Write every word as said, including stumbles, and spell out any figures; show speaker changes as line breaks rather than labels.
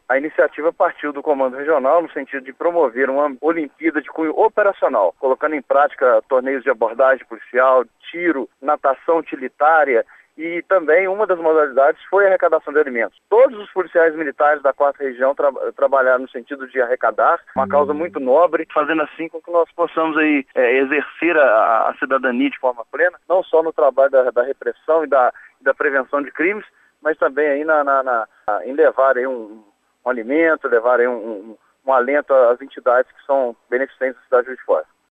A iniciativa partiu do Comando Regional no sentido de promover uma Olimpíada de cunho operacional, colocando em prática torneios de abordagem policial, tiro, natação utilitária, e também uma das modalidades foi a arrecadação de alimentos. Todos os policiais militares da quarta região tra trabalharam no sentido de arrecadar, uma causa muito nobre, fazendo assim com que nós possamos aí, é, exercer a, a cidadania de forma plena, não só no trabalho da, da repressão e da, da prevenção de crimes, mas também aí na, na, na, em levar aí um, um alimento, levar aí um, um, um alento às entidades que são beneficentes da cidade de Juiz de Fora.